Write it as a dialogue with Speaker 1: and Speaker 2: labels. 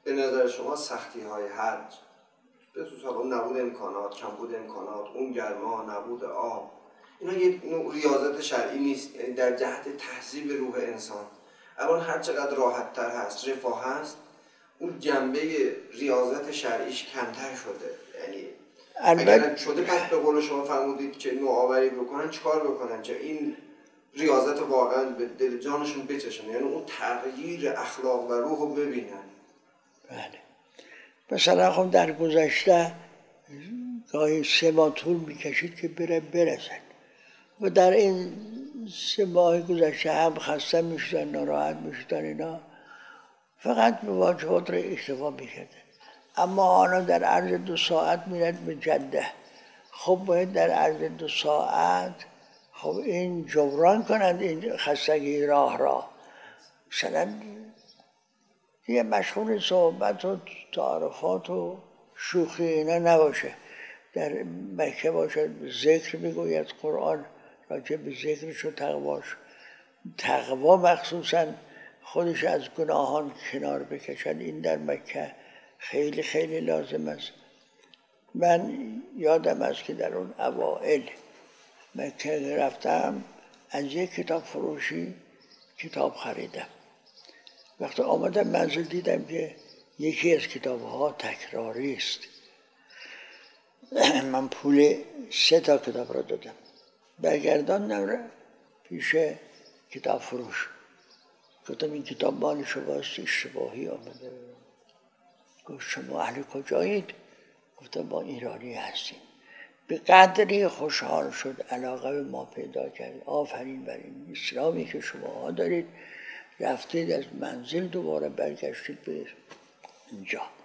Speaker 1: به نظر شما سختی های حج به خصوص اون نبود امکانات، کمبود امکانات، اون گرما، نبود آب، اینا یه نوع ریاضت شرعی نیست، یعنی در جهت تهذیب روح انسان الان هر چقدر راحت تر هست، رفاه هست، اون جنبه ریاضت شرعیش کمتر شده. یعنی اگر شده پس به قول شما فرمودید که نوآوری بکنن، چیکار بکنن که این ریاضت واقعا به دل جانشون بچشن، یعنی اون تغییر اخلاق و روح رو ببینن.
Speaker 2: بله. مثلا خب در گذشته گاهی 3 ماه طول میکشید که برسن و در این 3 ماه گذشته هم خسته میشدن، ناراحت میشدن، اینا فقط به واجبات را اکتفا میکردن. اما حالا در عرض 2 ساعت میرد به جده، خب باید در عرض 2 ساعت خب این جبران کنند این خستگی راه مثلا دیگه مشغول صحبت و تعارفات و شوخی اینا نباشه، در مکه باشه، ذکر میگوید قرآن، راجع به ذکرش و تقوا مخصوصا خودش از گناهان کنار بکشن، این در مکه خیلی خیلی لازم است. من یادم است که در اون اوائل مکه رفتم، از یک کتاب فروشی کتاب خریدم. وقتی آمدم منزل دیدم که یکی از کتاب‌ها تکراری است. من پول 3 تا کتاب را دادم، برگرداندم پیش کتاب فروش، گفتم این کتاب مال شماست، اشتباهی آمده. گفت شما اهل کجایید؟ گفتم ما ایرانی هستیم. به قدری خوشحال شد، علاقه به ما پیدا کرد. آفرین بر این اسلامی که شما دارید، رفتید از منزل دوباره برگشتید به اینجا.